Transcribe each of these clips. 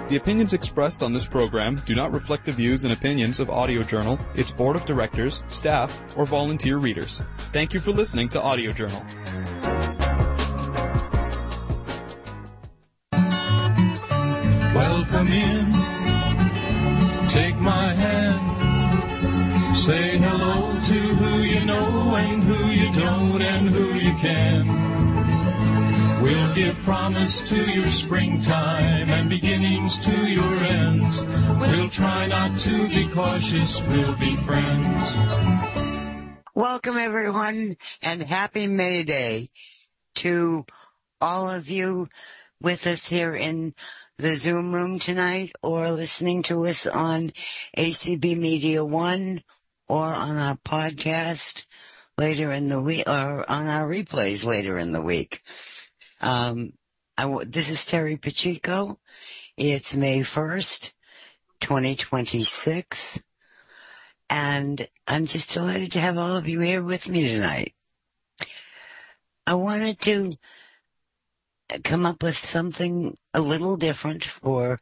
The opinions expressed on this program do not reflect the views and opinions of Audio Journal, its board of directors, staff, or volunteer readers. Thank you for listening to Audio Journal. Welcome in, take my hand, say hello to who you know and who you don't and who you can. We'll give promise to your springtime and beginnings to your ends. We'll try not to be cautious, we'll be friends. Welcome everyone and happy May Day to all of you with us here in the Zoom room tonight or listening to us on ACB Media 1 or on our podcast later in the week or on our replays later in the week. This is Terry Pacheco. It's May 1st, 2026, and I'm just delighted to have all of you here with me tonight. I wanted to come up with something a little different for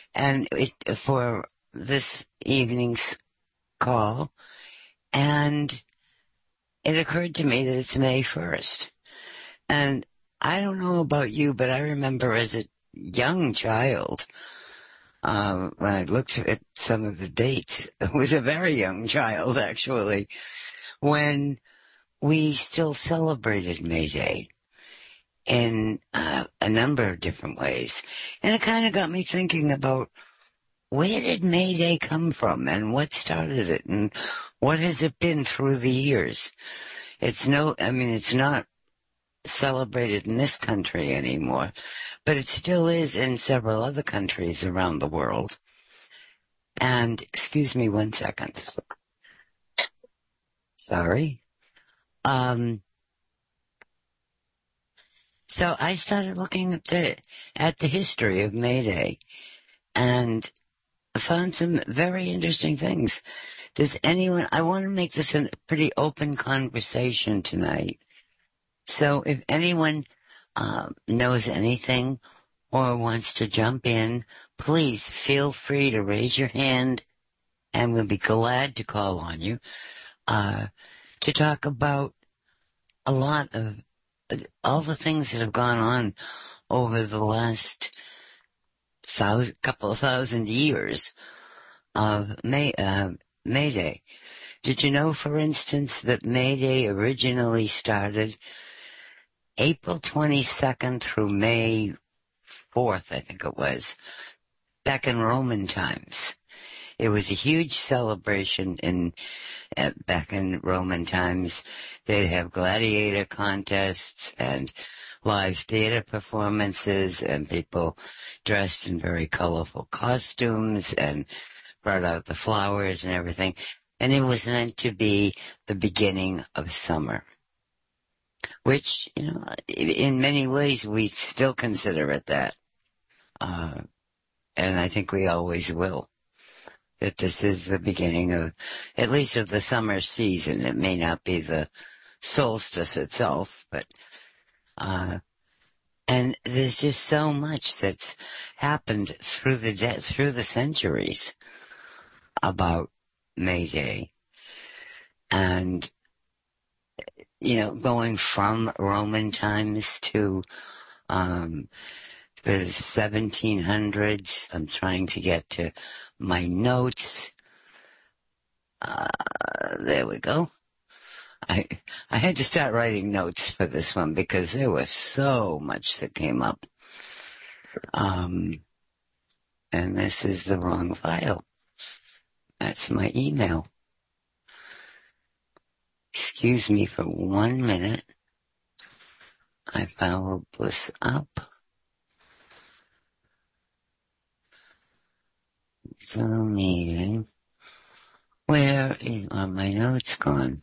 this evening's call, and it occurred to me that it's May 1st, and I don't know about you, but I remember as a young child, when I looked at some of the dates, I was a very young child, actually, when we still celebrated May Day in a number of different ways. And it kind of got me thinking about where did May Day come from and what started it and what has it been through the years? It's not celebrated in this country anymore, but it still is in several other countries around the world. And excuse me 1 second. Sorry. So I started looking at the history of May Day and found some very interesting things. I want to make this a pretty open conversation tonight. So if anyone knows anything or wants to jump in, please feel free to raise your hand and we'll be glad to call on you to talk about a lot of all the things that have gone on over the last couple of thousand years of May Day. Did you know, for instance, that May Day originally started April 22nd through May 4th, I think it was, back in Roman times. It was a huge celebration back in Roman times. They'd have gladiator contests and live theater performances and people dressed in very colorful costumes and brought out the flowers and everything. And it was meant to be the beginning of summer, which, in many ways we still consider it that. And I think we always will. That this is the beginning of, at least of the summer season. It may not be the solstice itself, but, and there's just so much that's happened through the centuries about May Day. And, going from Roman times to, the 1700s. I'm trying to get to my notes. There we go. I had to start writing notes for this one because there was so much that came up. And this is the wrong file. That's my email. Excuse me for 1 minute. I followed this up. Zoom meeting. Where are my notes gone?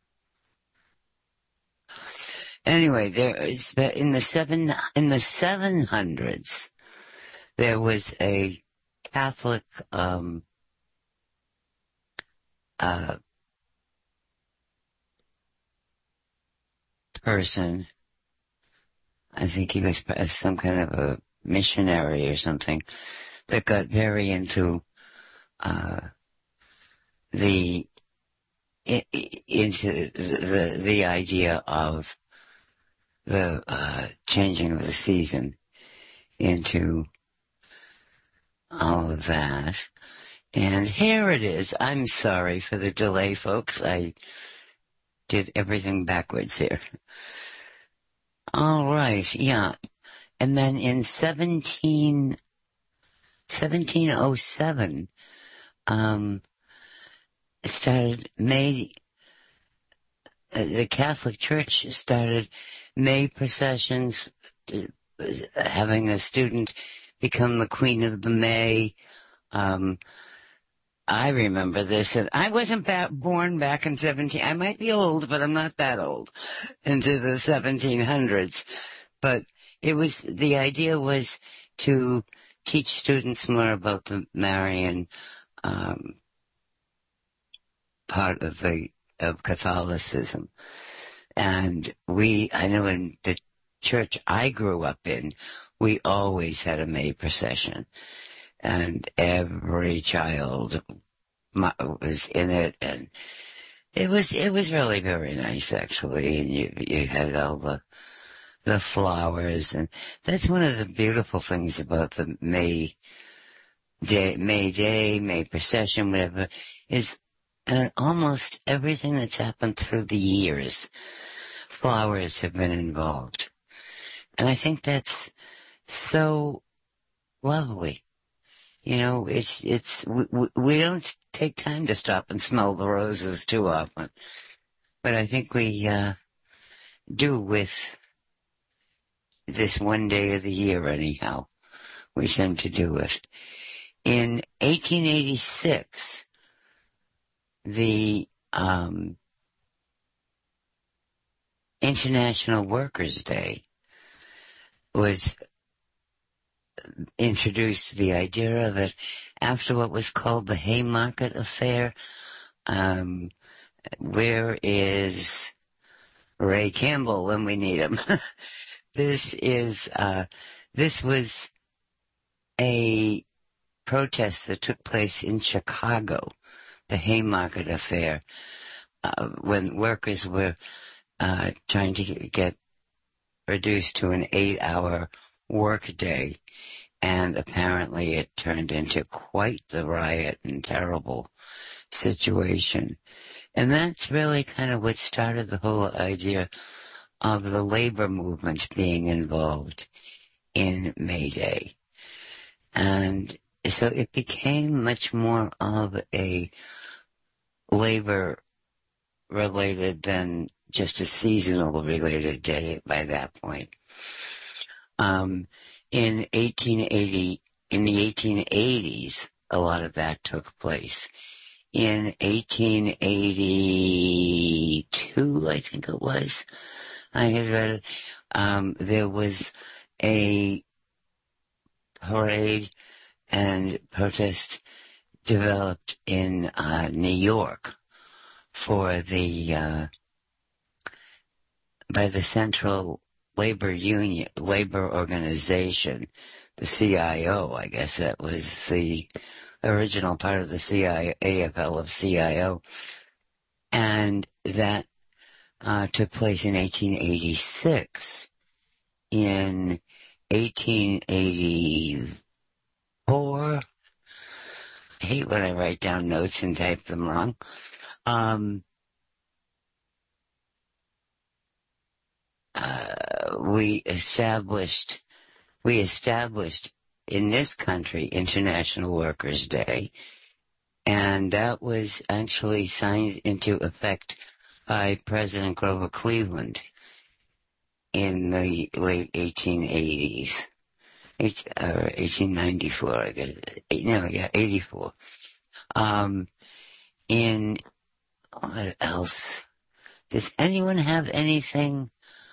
Anyway, there is in the 700s there was a Catholic person. I think he was some kind of a missionary or something, that got very into the idea of the changing of the season into all of that. And here it is. I'm sorry for the delay, folks. I did everything backwards here. All right, yeah. And then in 1707, the Catholic Church started May processions, having a student become the Queen of the May. I remember this, and I wasn't born back in I might be old, but I'm not that old, into the 1700s. But the idea was to teach students more about the Marian part of Catholicism. And I know in the church I grew up in, we always had a May procession. And every child was in it, and it was really very nice, actually. And you had all the flowers, and that's one of the beautiful things about the May procession, whatever, is almost everything that's happened through the years, flowers have been involved. And I think that's so lovely. You know, we don't take time to stop and smell the roses too often. But I think we do with this one day of the year anyhow. We tend to do it. In 1886, the International Workers' Day was introduced, the idea of it, after what was called the Haymarket Affair. Where is Ray Campbell when we need him? This was a protest that took place in Chicago, the Haymarket Affair, when workers were trying to get reduced to an 8-hour work day. And apparently it turned into quite the riot and terrible situation. And that's really kind of what started the whole idea of the labor movement being involved in May Day. And so it became much more of a labor-related than just a seasonal-related day by that point. In the 1880s, a lot of that took place. In 1882, I think it was, I had read it, there was a parade and protest developed in New York for by the Central Labor Organization, the CIO, I guess that was the original part of the AFL of CIO. And that took place in 1886. In 1884, I hate when I write down notes and type them wrong. We established in this country International Workers' Day, and that was actually signed into effect by President Grover Cleveland in the late 1880s, 1894, I guess. 84. In what else? Does anyone have anything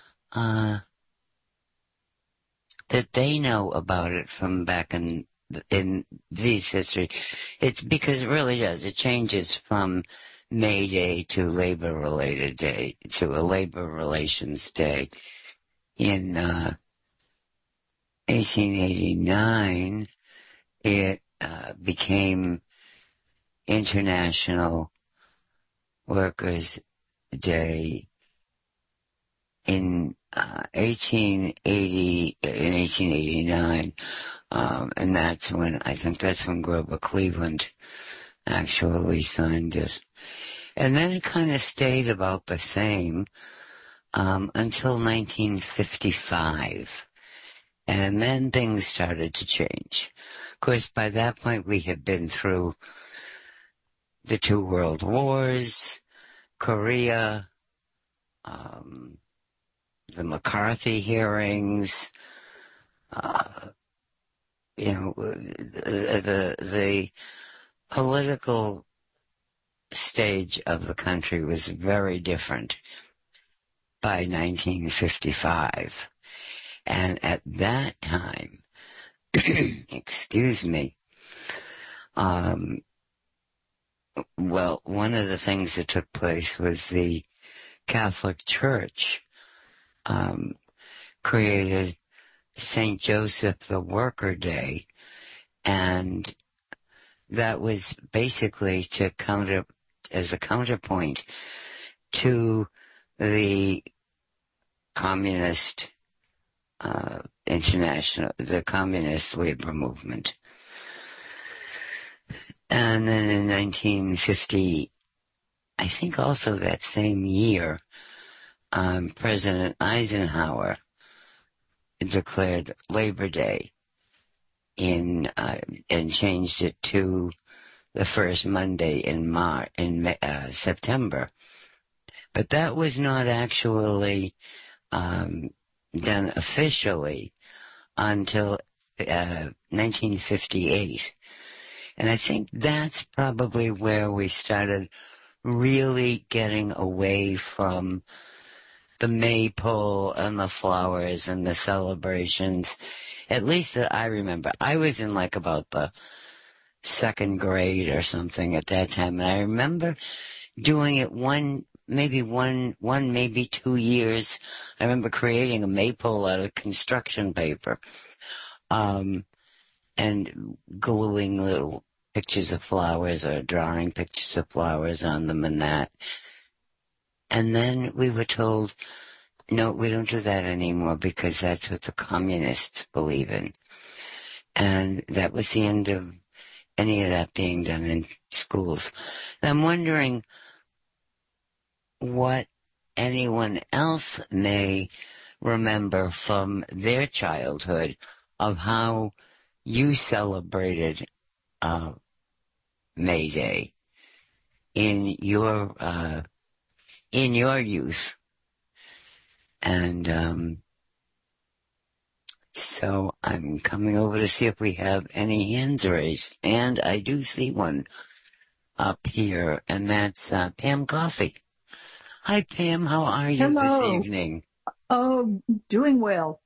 that they know about it from back in these history? It's because it really does. It changes from May Day to labor-related day, to a labor relations day. In 1889, it became International Workers' Day in 1889, and I think that's when Grover Cleveland actually signed it. And then it kind of stayed about the same until 1955. And then things started to change. Of course, by that point, we had been through the 2 world wars, Korea, the McCarthy hearings, the political stage of the country was very different by 1955. And at that time, excuse me, well, one of the things that took place was the Catholic Church created St. Joseph the Worker Day, and that was basically as a counterpoint to the communist the communist labor movement. And then in 1950, I think also that same year, President Eisenhower declared Labor Day and changed it to the first Monday in September. But that was not actually done officially until 1958. And I think that's probably where we started really getting away from the maypole and the flowers and the celebrations, at least that I remember. I was in like about the 2nd grade or something at that time, and I remember doing it maybe 2 years. I remember creating a maypole out of construction paper, and gluing little pictures of flowers or drawing pictures of flowers on them and that. And then we were told, no, we don't do that anymore because that's what the communists believe in. And that was the end of any of that being done in schools. And I'm wondering what anyone else may remember from their childhood of how you celebrated May Day in your youth. And so I'm coming over to see if we have any hands raised. And I do see one up here, and that's Pam Coffey. Hi, Pam. How are you this evening? Oh, doing well.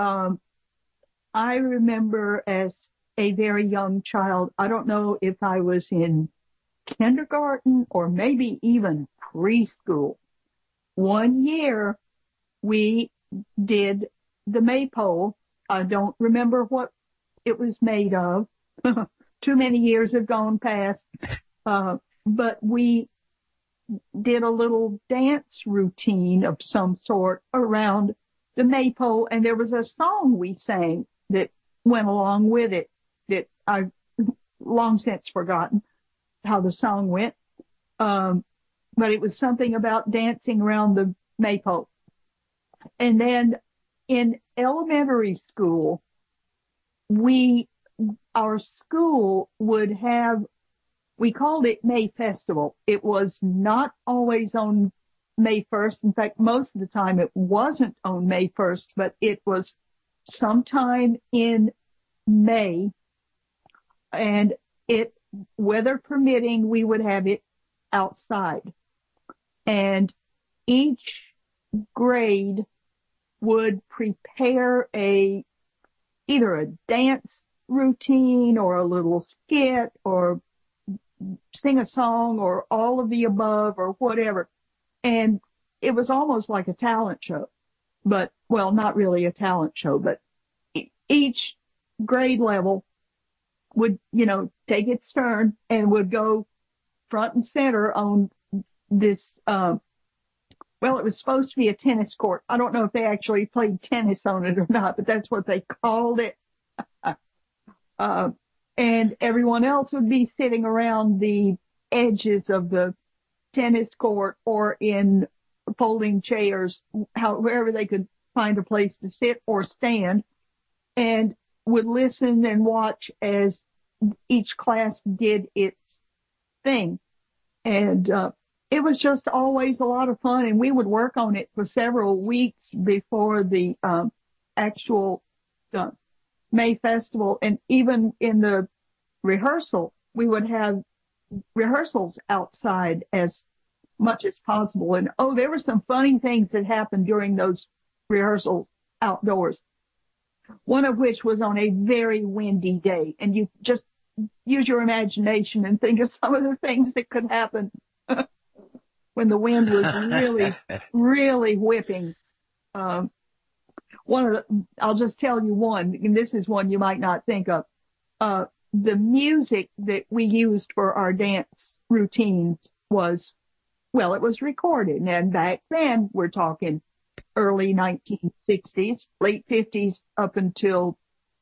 I remember as a very young child, I don't know if I was in kindergarten or maybe even preschool. One year we did the maypole. I don't remember what it was made of. Too many years have gone past. But we did a little dance routine of some sort around the maypole, and there was a song we sang that went along with it that I've long since forgotten how the song went. But it was something about dancing around the maypole. And then in elementary school, our school would have, we called it May Festival. It was not always on May 1st. In fact, most of the time it wasn't on May 1st, but it was sometime in May. And weather permitting, we would have it outside. And each grade would prepare either a dance routine or a little skit or sing a song or all of the above or whatever. And it was almost like a talent show, but, well, not really a talent show, but each grade level would, take its turn and would go front and center on this, well, it was supposed to be a tennis court. I don't know if they actually played tennis on it or not, but that's what they called it. And everyone else would be sitting around the edges of the tennis court or in folding chairs, wherever they could find a place to sit or stand, and would listen and watch as each class did its thing. And it was just always a lot of fun, and we would work on it for several weeks before the actual May Festival. And even in the rehearsal, we would have rehearsals outside as much as possible. And there were some funny things that happened during those rehearsals outdoors. One of which was on a very windy day, and you just use your imagination and think of some of the things that could happen when the wind was really, really whipping. I'll just tell you one, and this is one you might not think of. The music that we used for our dance routines was recorded. And back then, we're talking early 1960s, late 50s up until,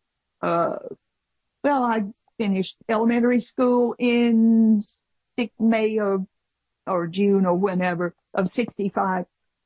I finished elementary school in May or June or whenever of 65.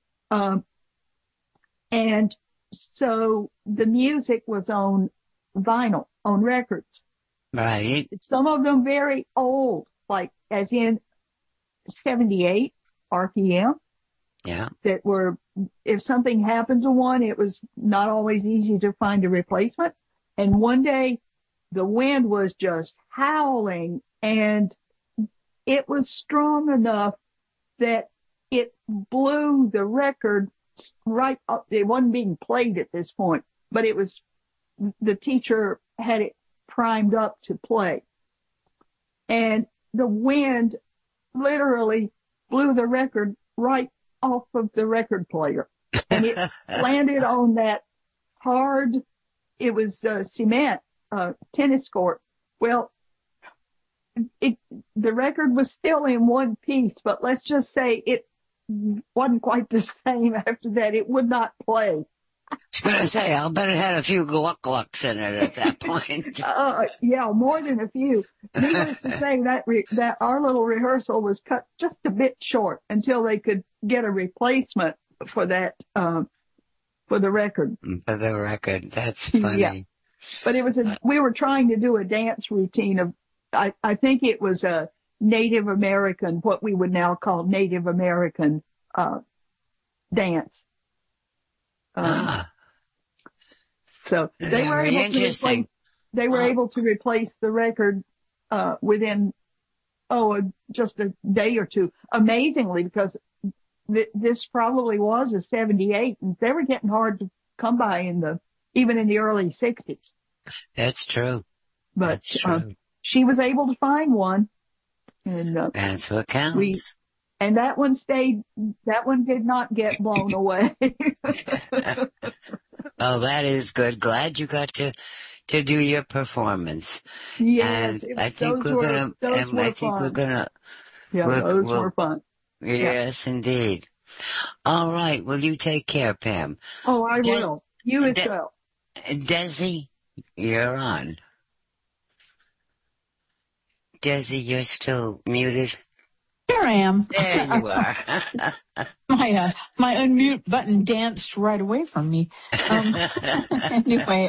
And so the music was on vinyl, on records. Right. Some of them very old, like as in 78 RPM. Yeah. That were, if something happened to one, it was not always easy to find a replacement. And one day the wind was just howling, and it was strong enough that it blew the record right up. It wasn't being played at this point, but the teacher had it primed up to play. And the wind literally blew the record right off of the record player. And it landed on that hard, it was cement, tennis court. Well, the record was still in one piece, but let's just say it wasn't quite the same after that. It would not play. I was going to say, I'll bet it had a few gluck-glucks in it at that point. Yeah, more than a few. Needless to say, that our little rehearsal was cut just a bit short until they could get a replacement for that, for the record. For the record, that's funny. Yeah. But we were trying to do a dance routine of, I think it was a Native American, what we would now call Native American, dance. So they were able to replace the record, within, just a day or two. Amazingly, because this probably was a 78, and they were getting hard to come by even in the early 60s. That's true. But, That's true. She was able to find one. And, that's what counts. And that one did not get blown away. Oh, that is good. Glad you got to do your performance. Yes. And I think we're gonna, yeah, those were fun. Yes, indeed. All right. Well, you take care, Pam. Oh, I will. You as well. Desi, you're on. Desi, you're still muted. Here I am. There you are. My unmute button danced right away from me. Anyway,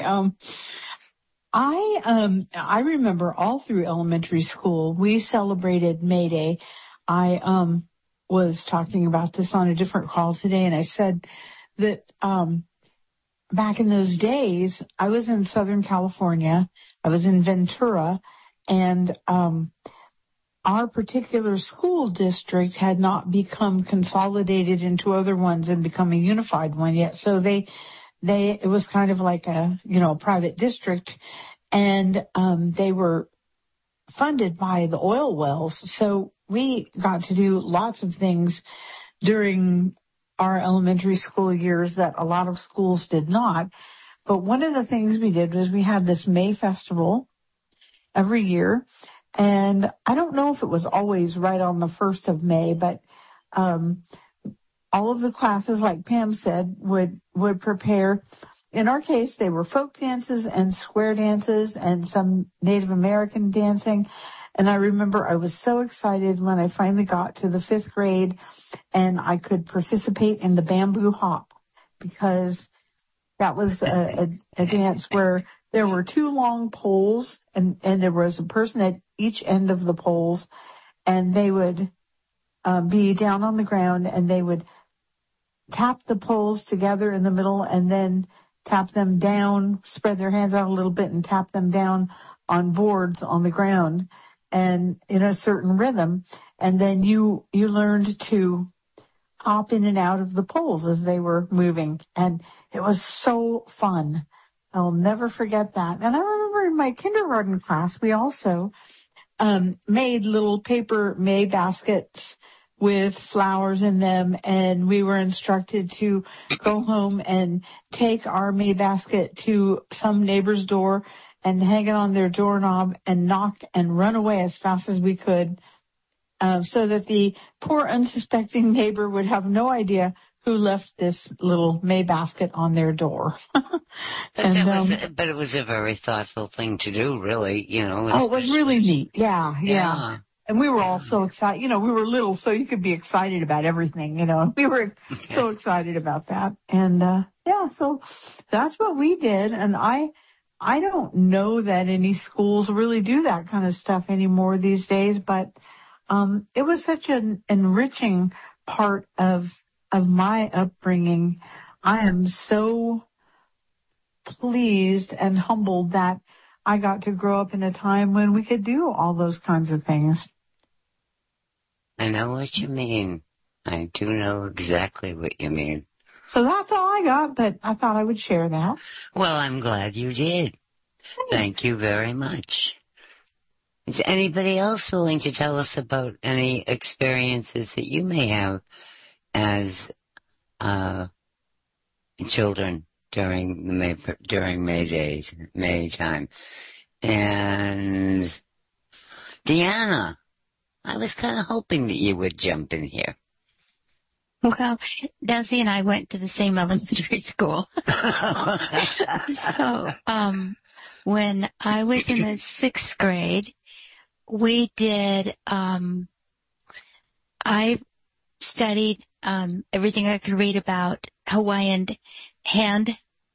I remember all through elementary school we celebrated May Day. I was talking about this on a different call today, and I said that back in those days I was in Southern California. I was in Ventura, and our particular school district had not become consolidated into other ones and become a unified one yet. So it was kind of like a private district, and they were funded by the oil wells. So we got to do lots of things during our elementary school years that a lot of schools did not. But one of the things we did was we had this May Festival. every year. And I don't know if it was always right on the 1st of May, but all of the classes, like Pam said, would prepare. In our case, they were folk dances and square dances and some Native American dancing. And I remember I was so excited when I finally got to the 5th grade and I could participate in the bamboo hop, because that was a dance where there were 2 long poles and there was a person at each end of the poles, and they would be down on the ground and they would tap the poles together in the middle and then tap them down, spread their hands out a little bit and tap them down on boards on the ground and in a certain rhythm. And then you learned to hop in and out of the poles as they were moving. And it was so fun. I'll never forget that. And I remember in my kindergarten class, we also made little paper May baskets with flowers in them, and we were instructed to go home and take our May basket to some neighbor's door and hang it on their doorknob and knock and run away as fast as we could, so that the poor unsuspecting neighbor would have no idea who left this little May basket on their door. But it was a very thoughtful thing to do, really, you know. It was really neat. Yeah. And we were all so excited. You know, we were little, so you could be excited about everything, you know. We were so excited about that. And, so that's what we did. And I don't know that any schools really do that kind of stuff anymore these days, but it was such an enriching part of my upbringing. I am so pleased and humbled that I got to grow up in a time when we could do all those kinds of things. I know what you mean. I do know exactly what you mean. So that's all I got, but I thought I would share that. Well, I'm glad you did. Thank you very much. Is anybody else willing to tell us about any experiences that you may have as children during May time? And Deanna, I was kind of hoping that you would jump in here. Well, Desi and I went to the same elementary school. So, when I was in the 6th grade, we did, I studied, everything I could read about Hawaiian hand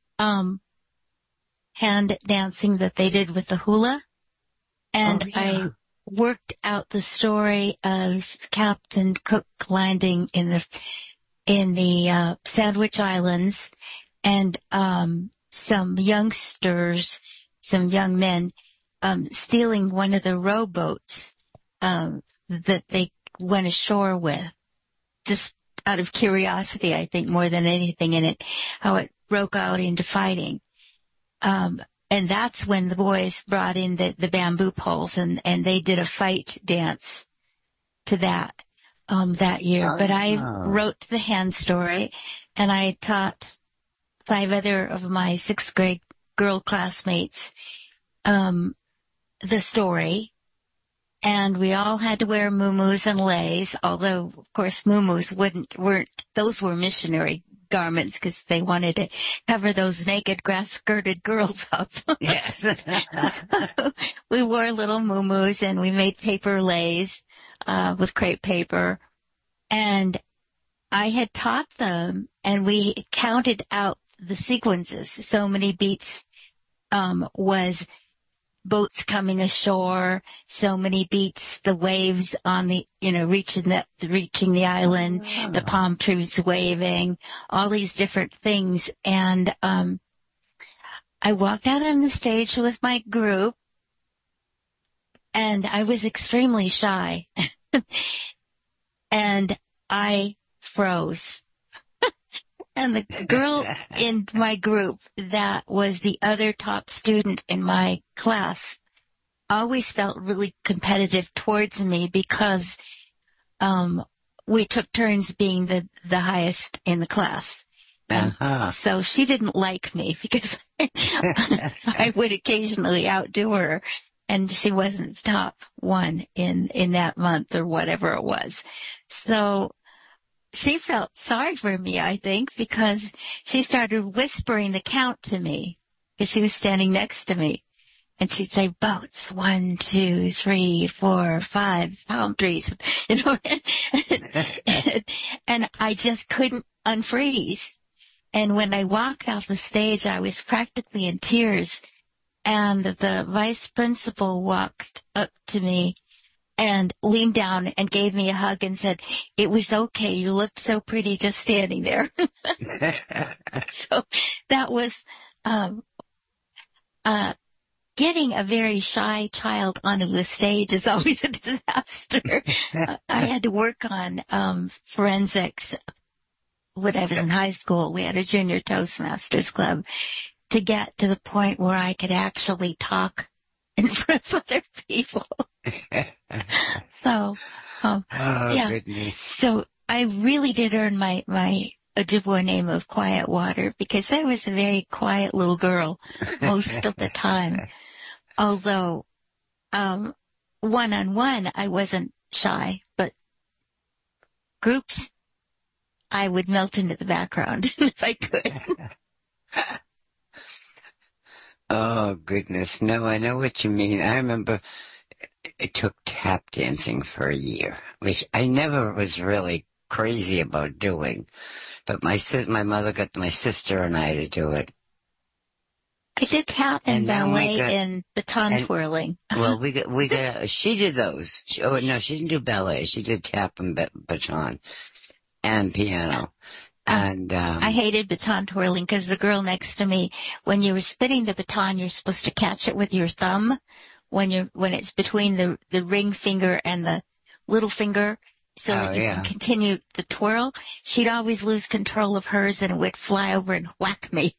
dancing that they did with the hula. And I worked out the story of Captain Cook landing in the Sandwich Islands, and some youngsters, some young men, stealing one of the rowboats that they went ashore with, just out of curiosity, I think, more than anything in it, how it broke out into fighting. And that's when the boys brought in the bamboo poles, and they did a fight dance to that year. But I wrote the hand story, and I taught 5 other of my 6th grade girl classmates the story. And we all had to wear muumuus and leis, although, of course, muumuus those were missionary garments because they wanted to cover those naked grass-skirted girls up. Yes. So we wore little muumuus and we made paper leis with crepe paper. And I had taught them, and we counted out the sequences. So many beats was boats coming ashore, so many beats, the waves on the, reaching the island, the palm trees waving, all these different things. And I walked out on the stage with my group, and I was extremely shy. And I froze. And the girl in my group that was the other top student in my class always felt really competitive towards me because we took turns being the highest in the class. So she didn't like me because I would occasionally outdo her. and she wasn't top one in that month or whatever it was. So she felt sorry for me, I think, because she started whispering the count to me because she was standing next to me. And she'd say, boats, 1, 2, 3, 4, 5, palm trees, you know, and I just couldn't unfreeze. And when I walked off the stage, I was practically in tears. And the vice principal walked up to me and leaned down and gave me a hug and said, it was okay. You looked so pretty just standing there. So that was, getting a very shy child onto the stage is always a disaster. I had to work on, forensics when I was in high school. We had a junior Toastmasters club to get to the point where I could actually talk in front of other people. So, yeah. Goodness. So I really did earn my Ojibwe name of Quiet Water because I was a very quiet little girl most of the time. Although, one-on-one, I wasn't shy, but groups, I would melt into the background if I could. Oh, goodness. No, I know what you mean. I remember it took tap dancing for a year, which I never was really crazy about doing. But my mother got my sister and I to do it. I did tap and ballet and baton twirling. Well, she did those. She didn't do ballet. She did tap and baton and piano. And I hated baton twirling because the girl next to me, when you were spinning the baton, you're supposed to catch it with your thumb when it's between the ring finger and the little finger so that you can continue the twirl. She'd always lose control of hers and it would fly over and whack me.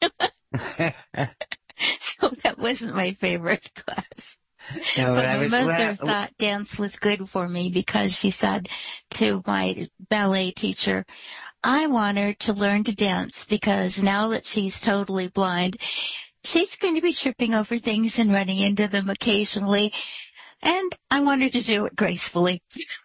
So that wasn't my favorite class. No, but my mother thought dance was good for me because she said to my ballet teacher, I want her to learn to dance because now that she's totally blind, she's going to be tripping over things and running into them occasionally. And I want her to do it gracefully.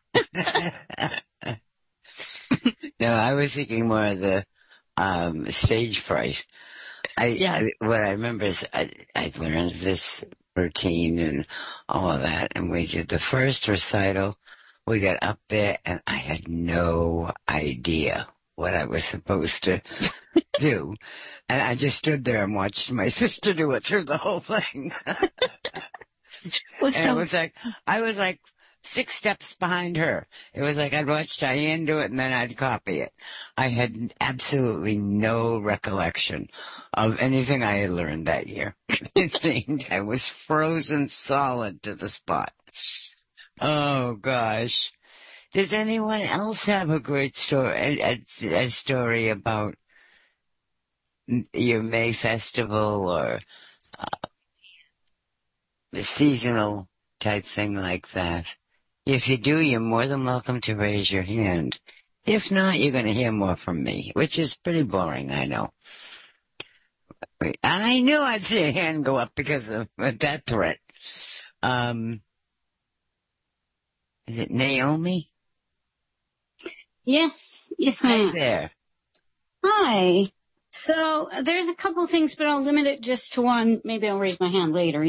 No, I was thinking more of the stage fright. What I remember is I learned this routine and all of that, and we did the first recital. We got up there, and I had no idea what I was supposed to do. And I just stood there and watched my sister do it through the whole thing. It was like, I was like 6 steps behind her. It was like I'd watch Diane do it and then I'd copy it. I had absolutely no recollection of anything I had learned that year. I was frozen solid to the spot. Oh, gosh. Does anyone else have a great story, a story about your May festival or a seasonal type thing like that? If you do, you're more than welcome to raise your hand. If not, you're going to hear more from me, which is pretty boring, I know. I knew I'd see a hand go up because of that threat. Is it Naomi? Yes, Hi ma'am. there. Hi. So there's a couple of things, but I'll limit it just to one. Maybe I'll raise my hand later,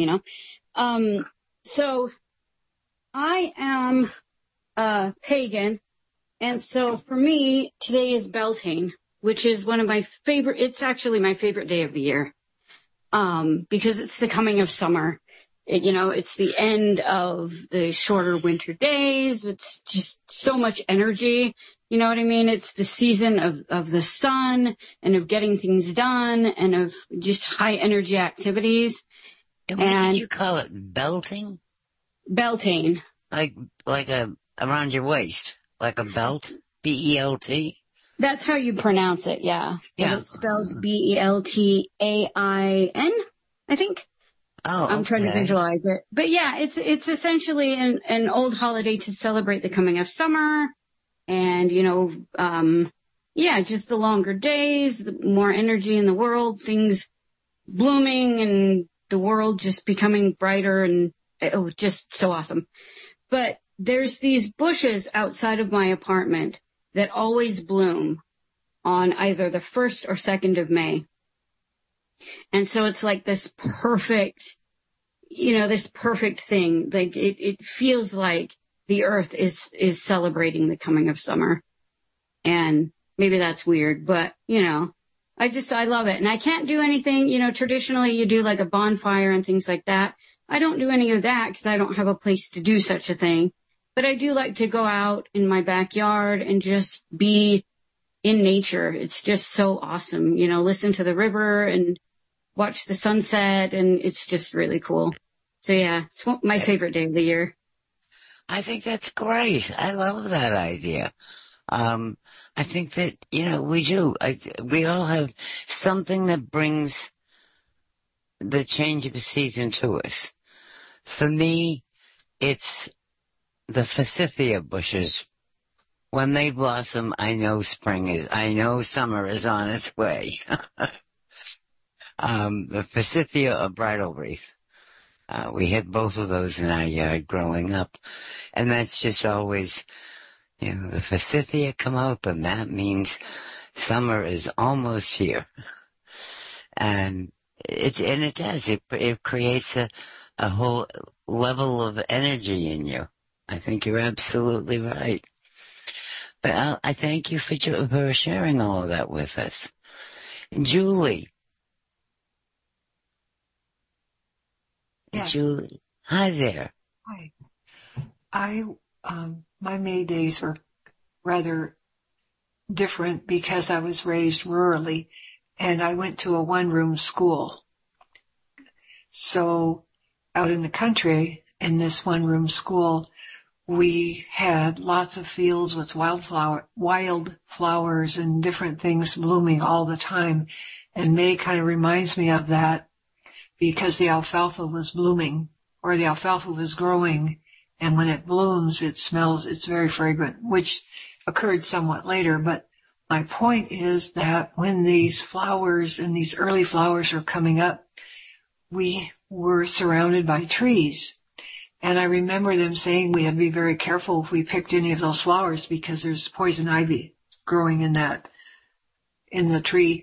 So I am pagan, and so for me, today is Beltane, which is one of my favorite, it's actually my favorite day of the year, because it's the coming of summer. It's the end of the shorter winter days. It's just so much energy. You know what I mean? It's the season of the sun and of getting things done and of just high energy activities. And what did you call it? Belting? Beltane. Like around your waist? Like a belt? B-E-L-T? That's how you pronounce it, yeah. Yeah. It's spelled B-E-L-T-A-I-N, I think. Oh, okay. I'm trying to visualize it. But yeah, it's essentially an old holiday to celebrate the coming of summer. And, just the longer days, the more energy in the world, things blooming and the world just becoming brighter and just so awesome. But there's these bushes outside of my apartment that always bloom on either the 1st or 2nd of May. And so it's like this perfect, this perfect thing. Like it feels like the earth is celebrating the coming of summer. And maybe that's weird, but I love it. And I can't do anything, traditionally you do like a bonfire and things like that. I don't do any of that because I don't have a place to do such a thing. But I do like to go out in my backyard and just be in nature. It's just so awesome, listen to the river and watch the sunset, and it's just really cool. So yeah, it's my favorite day of the year. I think that's great. I love that idea. I think that, we do. We all have something that brings the change of season to us. For me, it's the forsythia bushes. When they blossom, I know summer is on its way. The forsythia or bridal wreath. We had both of those in our yard growing up. And that's just always, the forsythia come out, and that means summer is almost here. And it does. It creates a whole level of energy in you. I think you're absolutely right. But I thank you for sharing all of that with us. Julie. Yes. Julie. Hi there. Hi. My May days are rather different because I was raised rurally and I went to a one-room school. So out in the country, in this one-room school, we had lots of fields with wild flowers and different things blooming all the time. And May kind of reminds me of that because the alfalfa was blooming, or the alfalfa was growing. And when it blooms, it's very fragrant, which occurred somewhat later. But my point is that when these flowers and these early flowers are coming up, we were surrounded by trees. And I remember them saying we had to be very careful if we picked any of those flowers because there's poison ivy growing in the trees.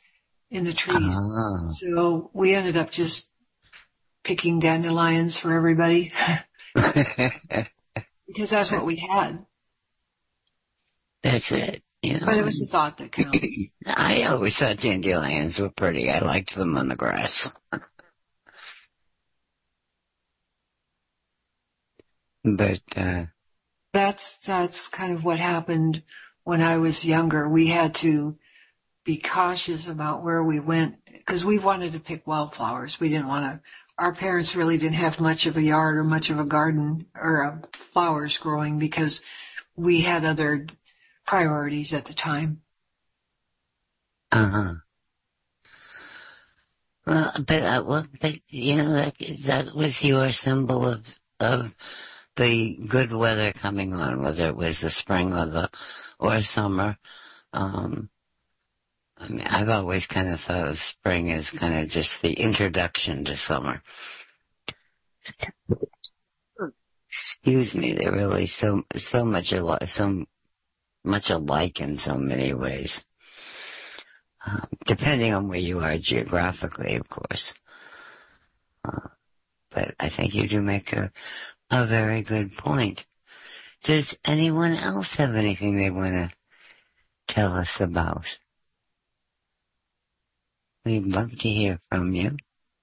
Ah. So we ended up just picking dandelions for everybody because that's what we had. That's it. But it was the thought that counts. I always thought dandelions were pretty. I liked them on the grass. But that's kind of what happened when I was younger. We had to be cautious about where we went because we wanted to pick wildflowers. We didn't want to. Our parents really didn't have much of a yard or much of a garden or flowers growing because we had other priorities at the time. Well, but that was your symbol of the good weather coming on, whether it was the spring or summer. I've always kind of thought of spring as kind of just the introduction to summer. Excuse me, they're really so much alike in so many ways. Depending on where you are geographically, of course. But I think you do make a very good point. Does anyone else have anything they want to tell us about? We'd love to hear from you.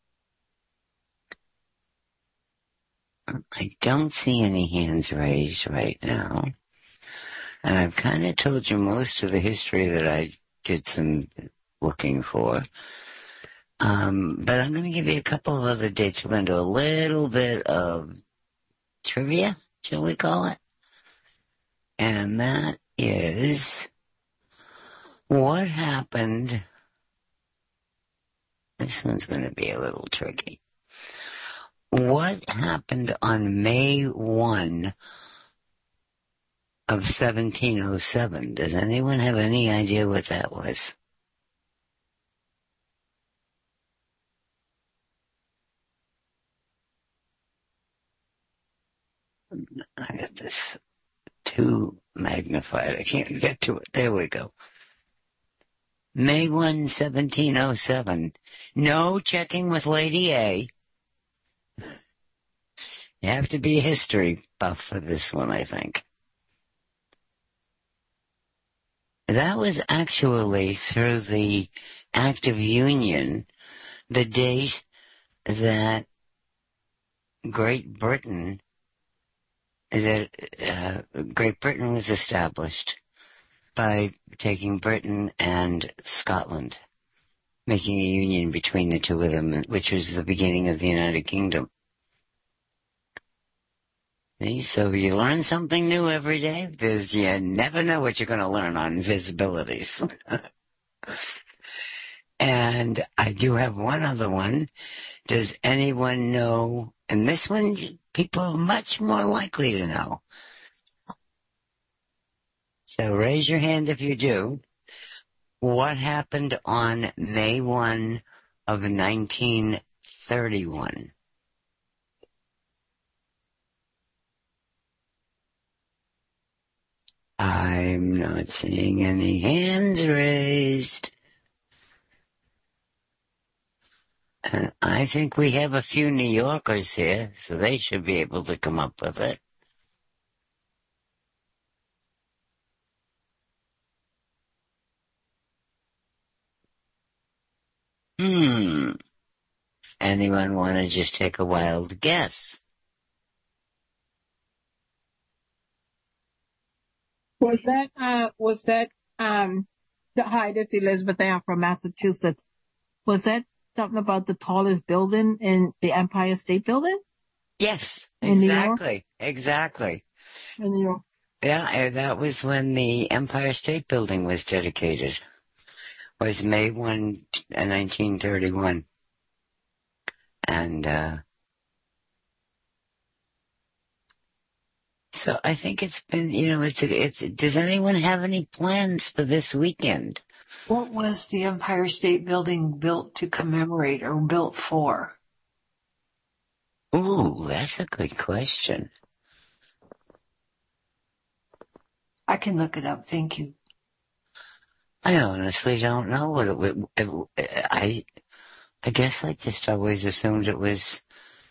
I don't see any hands raised right now. And I've kind of told you most of the history that I did some looking for. But I'm going to give you a couple of other dates. We're going to do a little bit of trivia, shall we call it? And that is what happened. This one's going to be a little tricky. What happened on May 1 of 1707? Does anyone have any idea what that was? I got this too magnified. I can't get to it. There we go. May 1, 1707. No checking with Lady A. You have to be a history buff for this one, I think. That was actually through the Act of Union, the date that Great Britain was established by taking Britain and Scotland, making a union between the two of them, which was the beginning of the United Kingdom. So you learn something new every day, because you never know what you're going to learn on invisibilities. And I do have one other one. Does anyone know, and this one people are much more likely to know. So raise your hand if you do. What happened on May 1 of 1931? I'm not seeing any hands raised. And I think we have a few New Yorkers here, so they should be able to come up with it. Anyone want to just take a wild guess? Hi, this is Elizabeth. I am from Massachusetts. Was that something about the tallest building in the Empire State Building? Yes, in exactly, New York? exactly. In New York. Yeah, that was when the Empire State Building was dedicated. It was May 1, 1931. And, so I think it's been, does anyone have any plans for this weekend? What was the Empire State Building built to commemorate or built for? Ooh, that's a good question. I can look it up. Thank you. I honestly don't know what it would. I guess I just always assumed it was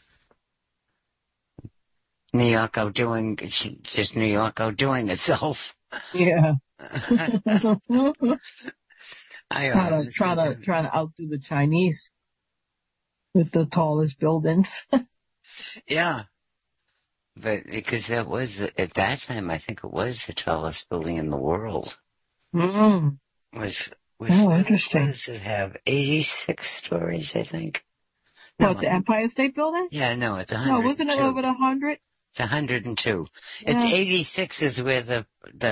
New York outdoing itself. Yeah. I trying to outdo the Chinese with the tallest buildings. Yeah. But because that was, at that time, I think it was the tallest building in the world. Interesting. Does it have 86 stories, I think? What, the Empire State Building? Yeah, no, it's 102. No, wasn't it over 100? It's 102. Yeah. It's 86 is where the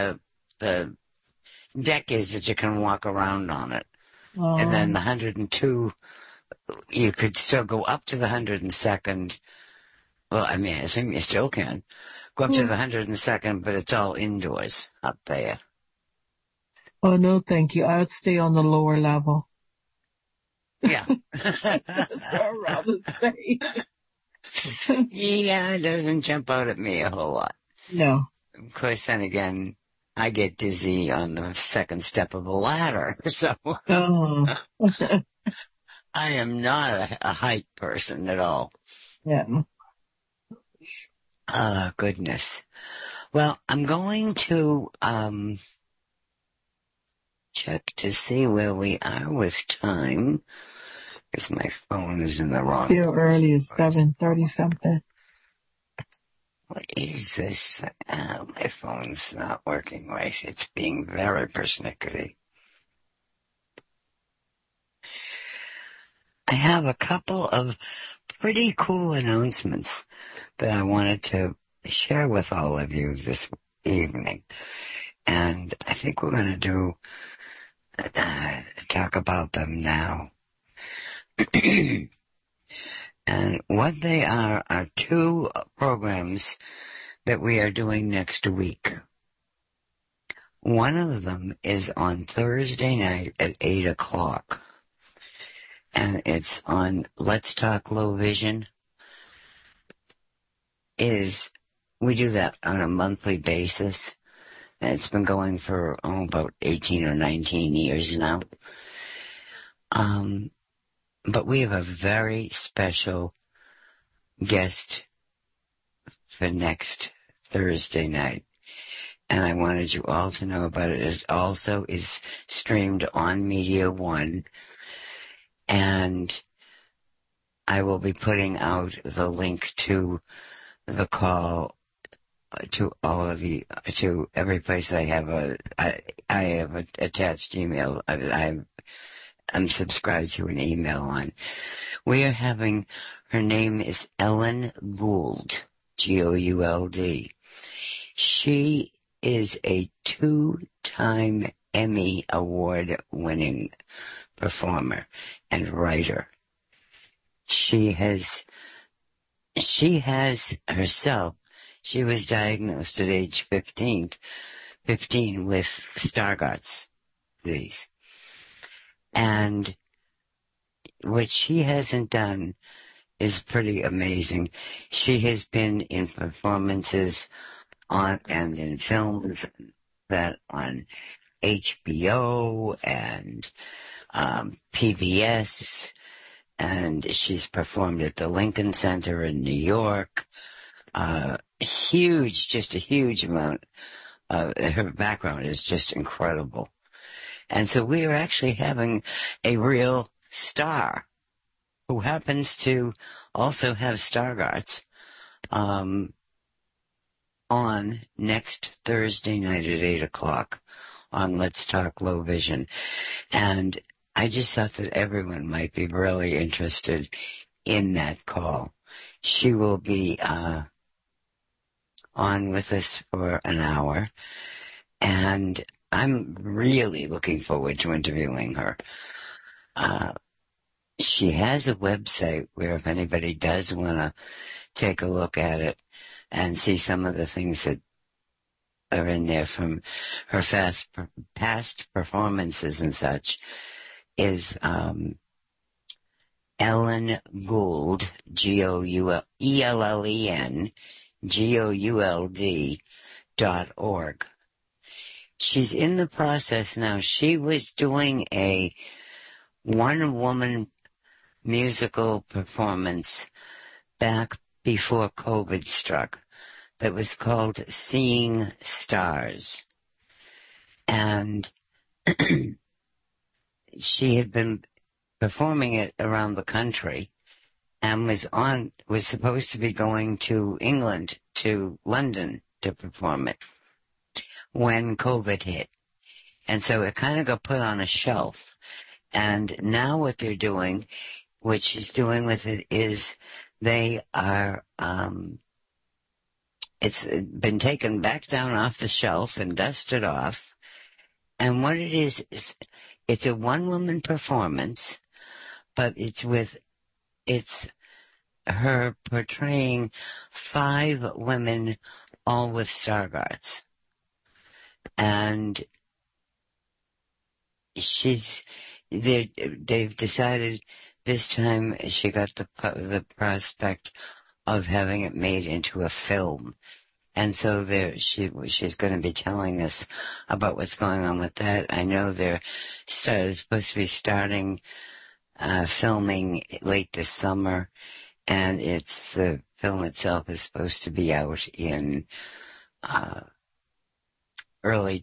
deck is that you can walk around on it. And then the 102, you could still go up to the 102nd. Well, I mean, I assume you still can go up to the 102nd, but it's all indoors up there. Oh, no, thank you. I would stay on the lower level. Yeah. I'd rather stay. Yeah, it doesn't jump out at me a whole lot. No. Of course, then again, I get dizzy on the second step of a ladder, so I am not a height person at all. Yeah. Oh, goodness. Well, I'm going to check to see where we are with time, because my phone is in the wrong place. Still early is 7:30 something. What is this? My phone's not working right. It's being very persnickety. I have a couple of pretty cool announcements that I wanted to share with all of you this evening. And I think we're going to talk about them now. And what they are two programs that we are doing next week. One of them is on Thursday night at 8 o'clock. And it's on Let's Talk Low Vision. It is we do that on a monthly basis. And it's been going for about 18 or 19 years now. But we have a very special guest for next Thursday night. And I wanted you all to know about it. It also is streamed on Media One. And I will be putting out the link to the call to to every place I have I have an attached email. I'm subscribed to an email on. We are having, her name is Ellen Gould, Gould. She is a 2-time Emmy Award winning performer and writer. She has herself, she was diagnosed at age 15 with Stargardt's disease. And what she hasn't done is pretty amazing. She has been in performances on and in films that on HBO and PBS, and she's performed at the Lincoln Center in New York. Just a huge amount. Her background is just incredible. And so we are actually having a real star who happens to also have Stargardt's on next Thursday night at 8 o'clock on Let's Talk Low Vision. And I just thought that everyone might be really interested in that call. She will be on with us for an hour, and I'm really looking forward to interviewing her. She has a website where if anybody does want to take a look at it and see some of the things that are in there from her past performances and such, is Ellen Gould, GOULEN, GOULD.org. She's in the process now. She was doing a one-woman musical performance back before COVID struck that was called Seeing Stars. And she had been performing it around the country and was supposed to be going to England, to London, to perform it when COVID hit. And so it kind of got put on a shelf. And now what they're doing, what she's doing with it, is they are, it's been taken back down off the shelf and dusted off. And what it is it's a one-woman performance, but it's her portraying 5 women, all with Stargardt's. And they've decided this time she got the prospect of having it made into a film. And so she's going to be telling us about what's going on with that. I know they're supposed to be starting filming late this summer, and the film itself is supposed to be out in early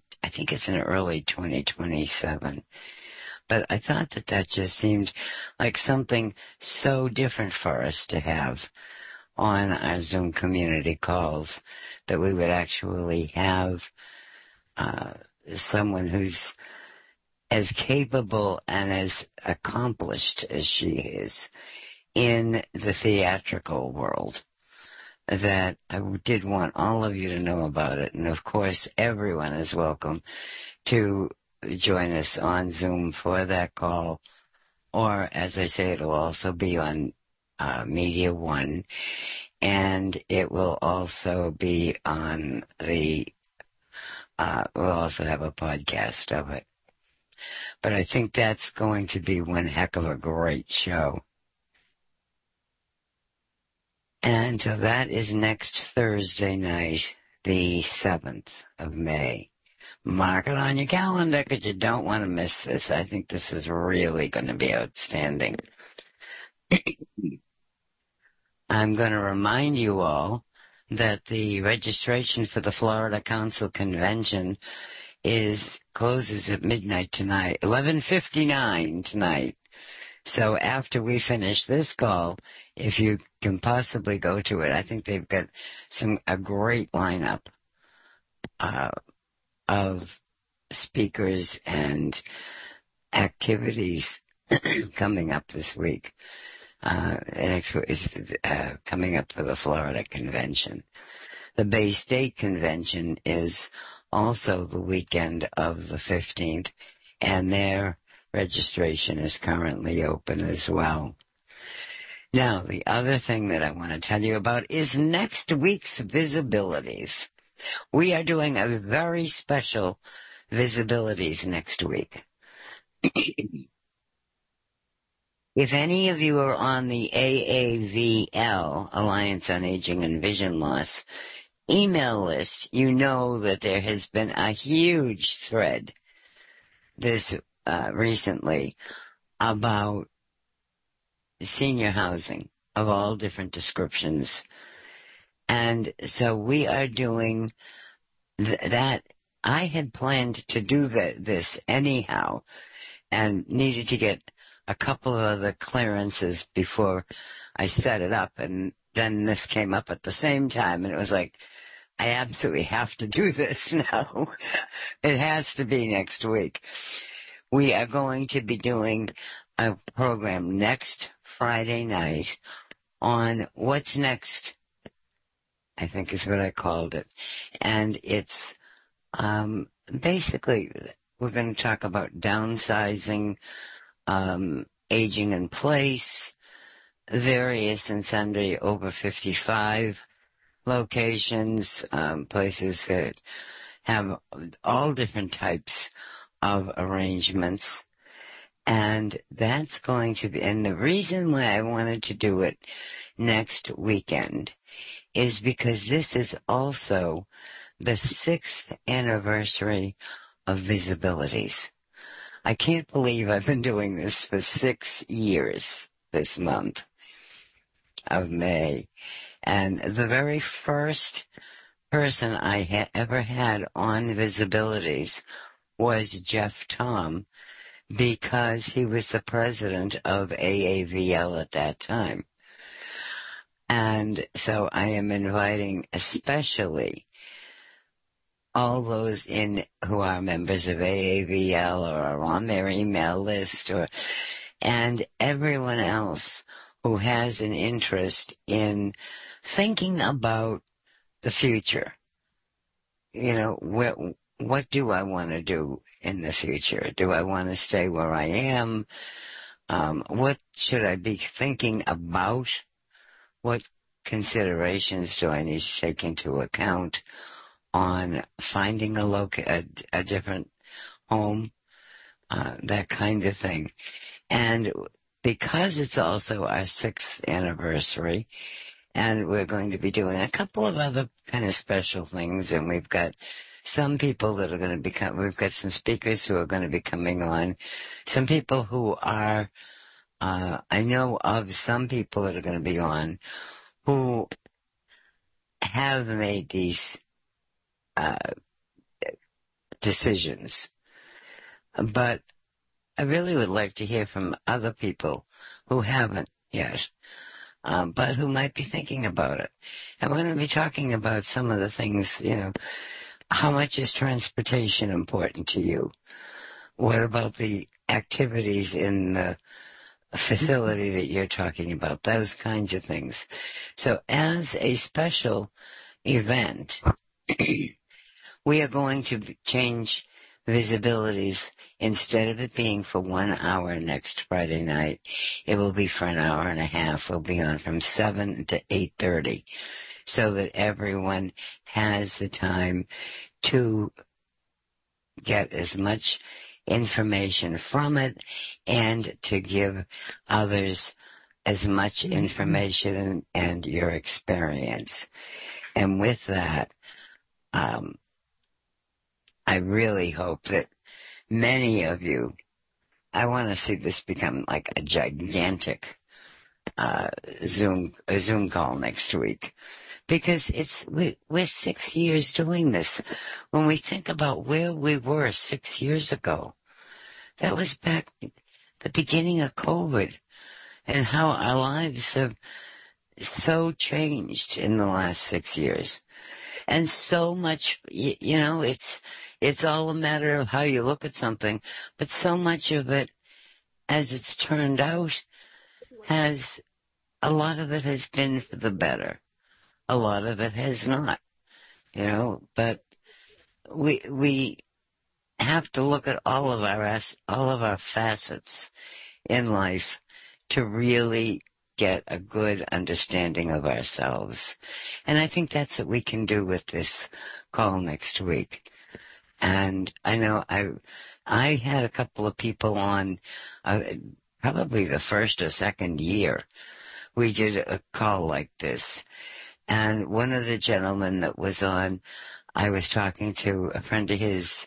2027. But I thought that just seemed like something so different for us to have on our Zoom community calls, that we would actually have someone who's as capable and as accomplished as she is in the theatrical world, that I did want all of you to know about it. And of course, everyone is welcome to join us on Zoom for that call. Or, as I say, it'll also be on Media One, and it will also be on we'll also have a podcast of it. But I think that's going to be one heck of a great show. And so that is next Thursday night, the 7th of May. Mark it on your calendar because you don't want to miss this. I think this is really going to be outstanding. I'm going to remind you all that the registration for the Florida Council Convention closes at midnight tonight, 11:59 tonight. So after we finish this call, if you can possibly go to it, I think they've got a great lineup of speakers and activities coming up this week. Coming up for the Florida Convention. The Bay State Convention is also the weekend of the 15th, and their registration is currently open as well. Now, the other thing that I want to tell you about is next week's Visibilities. We are doing a very special Visibilities next week. If any of you are on the AAVL, Alliance on Aging and Vision Loss, email list, you know that there has been a huge thread this recently about senior housing of all different descriptions. And so we are doing that. I had planned to do this anyhow and needed to get a couple of other clearances before I set it up, and then this came up at the same time, and it was like, I absolutely have to do this now. It has to be next week. We are going to be doing a program next Friday night on What's Next, I think is what I called it. And it's basically, we're going to talk about downsizing, aging in place, various and sundry over 55 locations, places that have all different types of arrangements. And that's going to be, and the reason why I wanted to do it next weekend is because this is also the 6th anniversary of Visibilities. I can't believe I've been doing this for 6 years this month of May. And the very first person I ever had on Visibilities was Jeff Tom, because he was the president of AAVL at that time. And so I am inviting especially all those who are members of AAVL or are on their email list, and everyone else who has an interest in thinking about the future. You know, what do I want to do in the future? Do I want to stay where I am? What should I be thinking about? What considerations do I need to take into account on finding a different home, that kind of thing. And because it's also our 6th anniversary, and we're going to be doing a couple of other kind of special things, and we've got some people that are going to we've got some speakers who are going to be coming on, some people who are, I know of some people that are going to be on who have made these decisions. But I really would like to hear from other people who haven't yet, but who might be thinking about it. And we're going to be talking about some of the things, you know, how much is transportation important to you? What about the activities in the facility that you're talking about? Those kinds of things. So as a special event, we are going to change Visibilities. Instead of it being for 1 hour next Friday night, it will be for an hour and a half. We'll be on from 7 to 8:30, so that everyone has the time to get as much information from it and to give others as much information and your experience. And with that, I really hope that many of you, I want to see this become like a gigantic Zoom call next week, because we're 6 years doing this. When we think about where we were 6 years ago, that was back the beginning of COVID, and how our lives have so changed in the last 6 years. And so much, it's all a matter of how you look at something, but so much of it, as it's turned out, a lot of it has been for the better. A lot of it has not, but we have to look at all of our facets in life to really get a good understanding of ourselves. And I think that's what we can do with this call next week. And I know I had a couple of people on, probably the first or second year we did a call like this. And one of the gentlemen that was on, I was talking to a friend of his,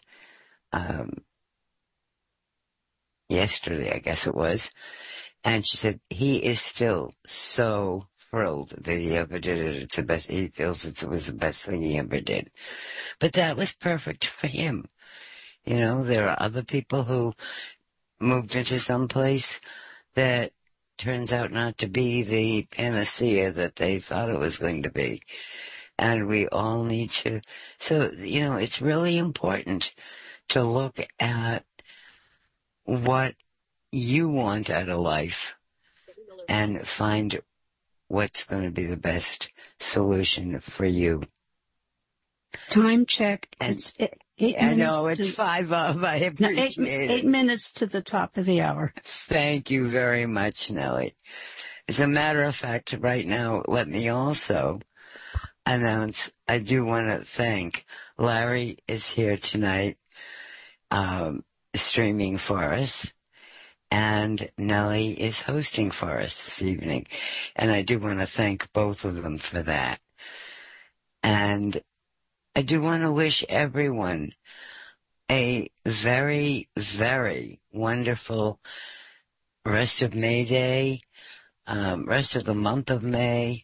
yesterday, I guess it was. And she said he is still so thrilled that he ever did it. It's the best. He feels it was the best thing he ever did. But that was perfect for him. There are other people who moved into some place that turns out not to be the panacea that they thought it was going to be. And we all need to, it's really important to look at what you want out of life and find what's going to be the best solution for you. Time check. It's 8 minutes. I know, it's 5 of. I appreciate it. 8 minutes to the top of the hour. Thank you very much, Nellie. As a matter of fact, right now, let me also announce, I do want to thank Larry is here tonight, streaming for us. And Nellie is hosting for us this evening. And I do want to thank both of them for that. And I do want to wish everyone a very, very wonderful rest of May Day, rest of the month of May,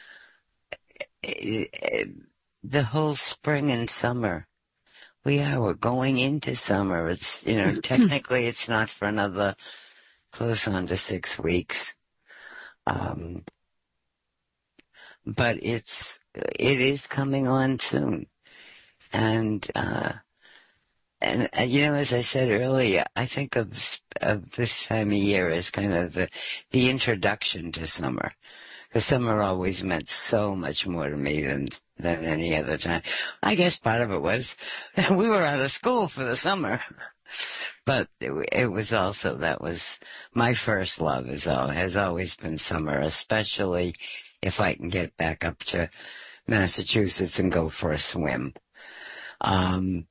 the whole spring and summer. We're going into summer. It's, technically it's not for another close on to 6 weeks. But it is coming on soon. And as I said earlier, I think of this time of year as kind of the introduction to summer. Because summer always meant so much more to me than any other time. I guess part of it was that we were out of school for the summer. But it was also, that was my first love has always been summer, especially if I can get back up to Massachusetts and go for a swim. I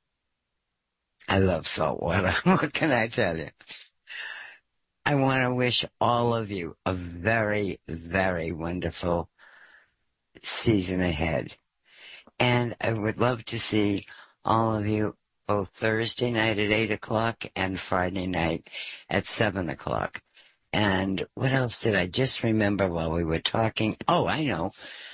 love salt water. What can I tell you? I want to wish all of you a very, very wonderful season ahead. And I would love to see all of you both Thursday night at 8 o'clock and Friday night at 7 o'clock. And what else did I just remember while we were talking? Oh, I know.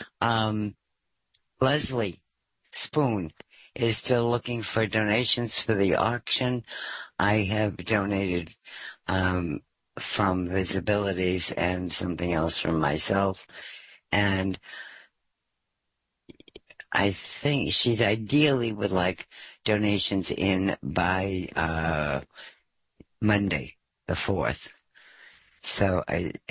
Leslie Spoon is still looking for donations for the auction. I have donated from Visibilities and something else from myself. And I think she ideally would like donations in by Monday, the 4th. So,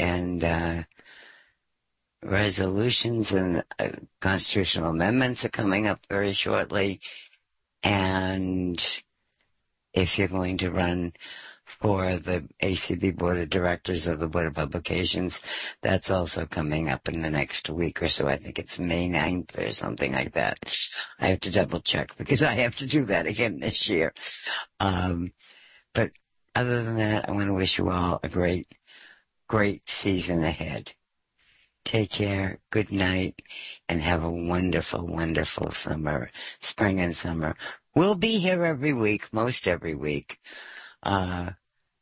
resolutions and constitutional amendments are coming up very shortly. And if you're going to run for the ACB Board of Directors of the Board of Publications, that's also coming up in the next week or so. I think it's May 9th or something like that. I have to double check because I have to do that again this year. But other than that, I want to wish you all a great great season ahead. Take care, good night, and have a wonderful, wonderful summer, spring and summer. We'll be here every week, most every week. I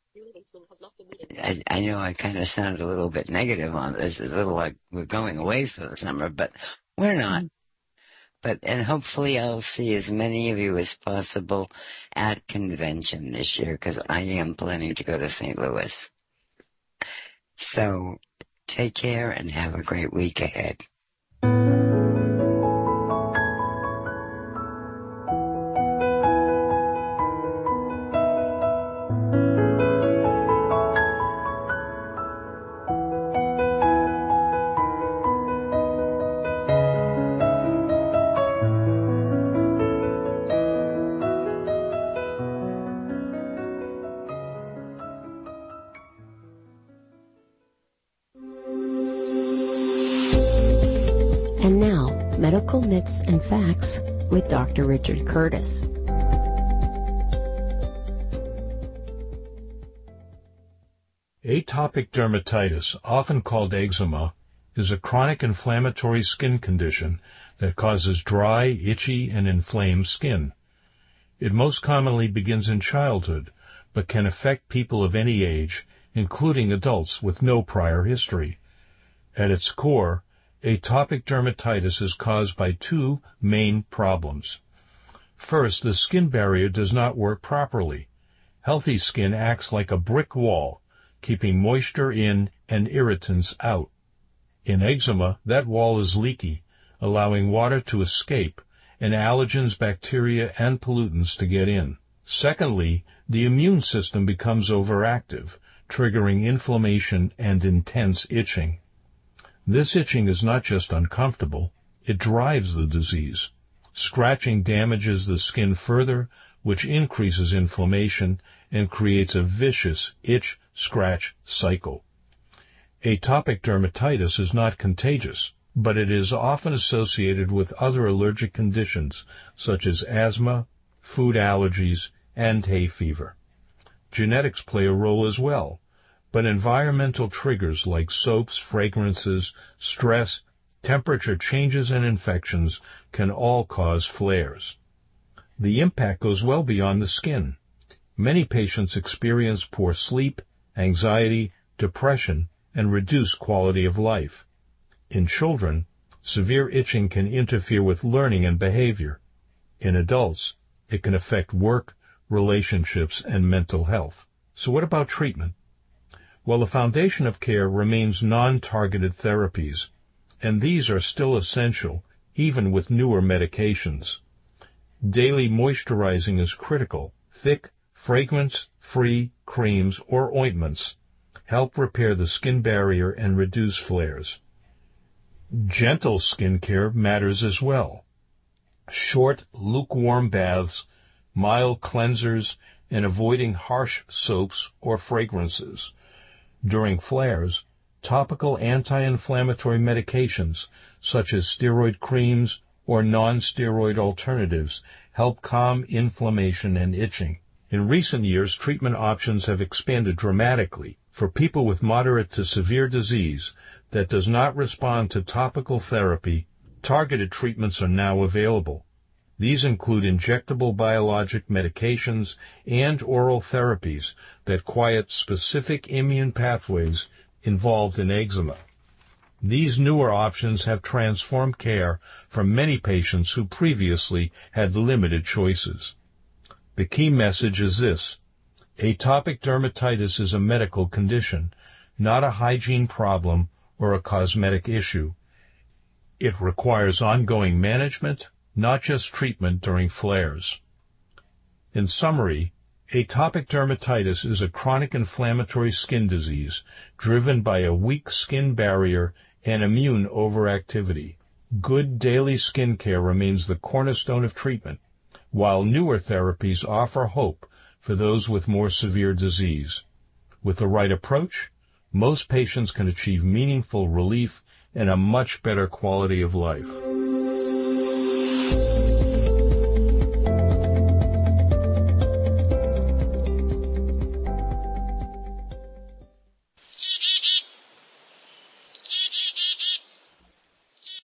know I kind of sound a little bit negative on this. It's a little like we're going away for the summer, but we're not. And hopefully I'll see as many of you as possible at convention this year, because I am planning to go to St. Louis. So take care and have a great week ahead. And now, Medical Myths and Facts with Dr. Richard Curtis. Atopic dermatitis, often called eczema, is a chronic inflammatory skin condition that causes dry, itchy, and inflamed skin. It most commonly begins in childhood, but can affect people of any age, including adults with no prior history. At its core, atopic dermatitis is caused by two main problems. First, the skin barrier does not work properly. Healthy skin acts like a brick wall, keeping moisture in and irritants out. In eczema, that wall is leaky, allowing water to escape and allergens, bacteria, and pollutants to get in. Secondly, the immune system becomes overactive, triggering inflammation and intense itching. This itching is not just uncomfortable, it drives the disease. Scratching damages the skin further, which increases inflammation and creates a vicious itch-scratch cycle. Atopic dermatitis is not contagious, but it is often associated with other allergic conditions such as asthma, food allergies, and hay fever. Genetics play a role as well, but environmental triggers like soaps, fragrances, stress, temperature changes, and infections can all cause flares. The impact goes well beyond the skin. Many patients experience poor sleep, anxiety, depression, and reduced quality of life. In children, severe itching can interfere with learning and behavior. In adults, it can affect work, relationships, and mental health. So what about treatment? Well, the foundation of care remains non-targeted therapies, and these are still essential, even with newer medications. Daily moisturizing is critical. Thick, fragrance-free creams or ointments help repair the skin barrier and reduce flares. Gentle skin care matters as well. Short, lukewarm baths, mild cleansers, and avoiding harsh soaps or fragrances. During flares, topical anti-inflammatory medications, such as steroid creams or non-steroid alternatives, help calm inflammation and itching. In recent years, treatment options have expanded dramatically. For people with moderate to severe disease that does not respond to topical therapy, targeted treatments are now available. These include injectable biologic medications and oral therapies that quiet specific immune pathways involved in eczema. These newer options have transformed care for many patients who previously had limited choices. The key message is this: atopic dermatitis is a medical condition, not a hygiene problem or a cosmetic issue. It requires ongoing management, not just treatment during flares. In summary, atopic dermatitis is a chronic inflammatory skin disease driven by a weak skin barrier and immune overactivity. Good daily skin care remains the cornerstone of treatment, while newer therapies offer hope for those with more severe disease. With the right approach, most patients can achieve meaningful relief and a much better quality of life.